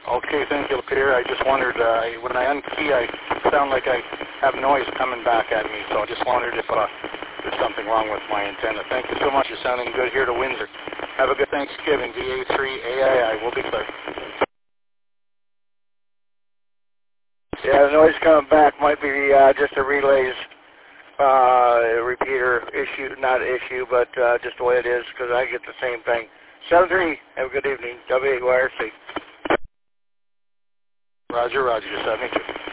Okay, thank you, Peter. I just wondered, when I unkey, I sound like I have noise coming back at me, so I just wondered if there's something wrong with my antenna. Thank you so much. You're sounding good here to Windsor. Have a good Thanksgiving. VA3AII. We'll be clear. Yeah, the noise coming back might be just a relays repeater issue, not issue, but just the way it is, because I get the same thing. 7-3, have a good evening. W8YRC. Roger, 72.